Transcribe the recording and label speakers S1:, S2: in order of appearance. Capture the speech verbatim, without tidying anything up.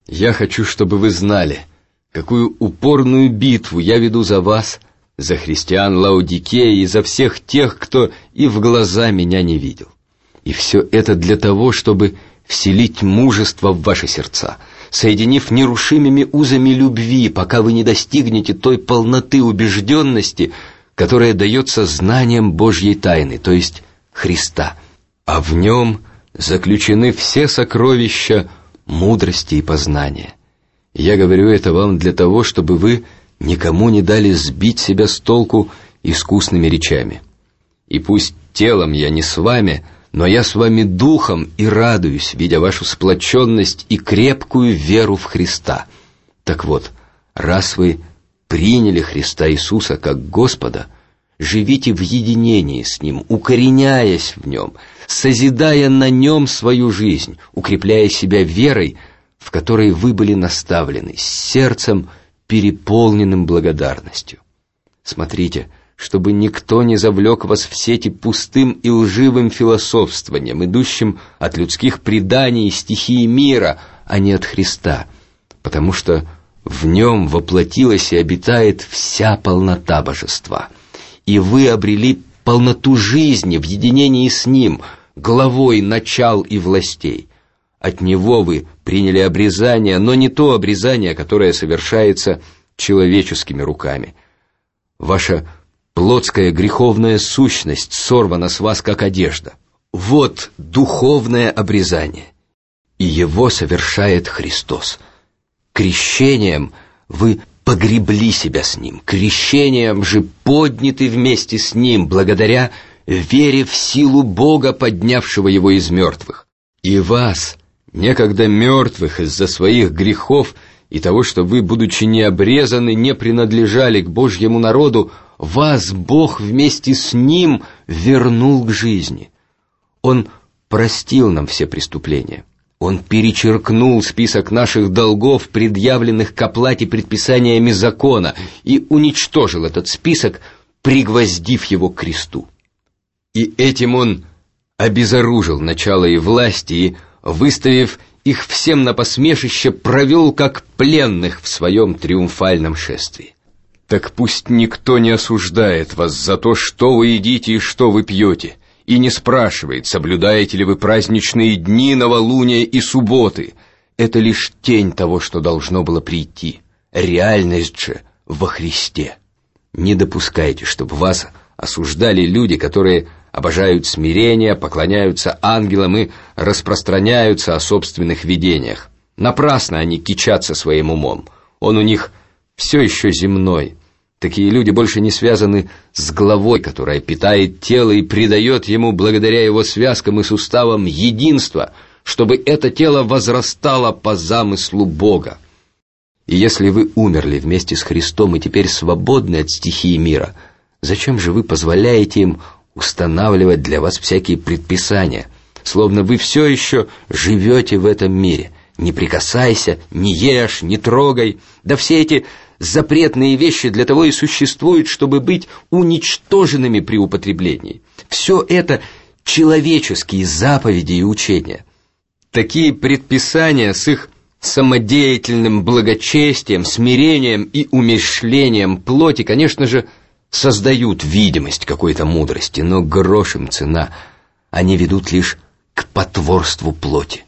S1: Я хочу, чтобы вы знали, какую упорную битву я веду за вас, за христиан Лаодикеи и за всех тех, кто и в глаза меня не видел. И все это для того, чтобы вселить мужество в ваши сердца, соединив нерушимыми узами любви, пока вы не достигнете той полноты убежденности, которая дается знанием Божьей тайны, то есть Христа, а в нем заключены все сокровища мудрости и познания. Я говорю это вам для того, чтобы вы никому не дали сбить себя с толку искусными речами. И пусть телом я не с вами, но я с вами духом и радуюсь, видя вашу сплоченность и крепкую веру в Христа. Так вот, раз вы приняли Христа Иисуса как Господа, живите в единении с Ним, укореняясь в Нем, созидая на Нем свою жизнь, укрепляя себя верой, в которой вы были наставлены, с сердцем, переполненным благодарностью. Смотрите, чтобы никто не завлек вас в сети пустым и лживым философствованием, идущим от людских преданий и стихии мира, а не от Христа, потому что в Нем воплотилась и обитает вся полнота Божества, и вы обрели полноту жизни в единении с Ним, главой начал и властей. От Него вы приняли обрезание, но не то обрезание, которое совершается человеческими руками. Ваша плотская греховная сущность сорвана с вас, как одежда. Вот духовное обрезание, и его совершает Христос. Крещением вы погребли себя с Ним, крещением же подняты вместе с Ним, благодаря вере в силу Бога, поднявшего Его из мертвых. И вас, некогда мертвых из-за своих грехов и того, что вы, будучи не обрезаны, не принадлежали к Божьему народу, вас Бог вместе с Ним вернул к жизни. Он простил нам все преступления. Он перечеркнул список наших долгов, предъявленных к оплате предписаниями закона, и уничтожил этот список, пригвоздив его к кресту. И этим Он обезоружил начало и власти, и, выставив их всем на посмешище, провел как пленных в своем триумфальном шествии. Так пусть никто не осуждает вас за то, что вы едите и что вы пьете, и не спрашивает, соблюдаете ли вы праздничные дни, новолуния и субботы. Это лишь тень того, что должно было прийти. Реальность же во Христе. Не допускайте, чтобы вас осуждали люди, которые обожают смирение, поклоняются ангелам и распространяются о собственных видениях. Напрасно они кичатся своим умом. Он у них все еще земной. Такие люди больше не связаны с главой, которая питает тело и придает ему, благодаря его связкам и суставам, единство, чтобы это тело возрастало по замыслу Бога. И если вы умерли вместе с Христом и теперь свободны от стихии мира, зачем же вы позволяете им устанавливать для вас всякие предписания, словно вы все еще живете в этом мире? Не прикасайся, не ешь, не трогай. Да все эти запретные вещи для того и существуют, чтобы быть уничтоженными при употреблении. Все это человеческие заповеди и учения. Такие предписания с их самодеятельным благочестием, смирением и умерщвлением плоти, конечно же, создают видимость какой-то мудрости, но грош им цена. Они ведут лишь к потворству плоти.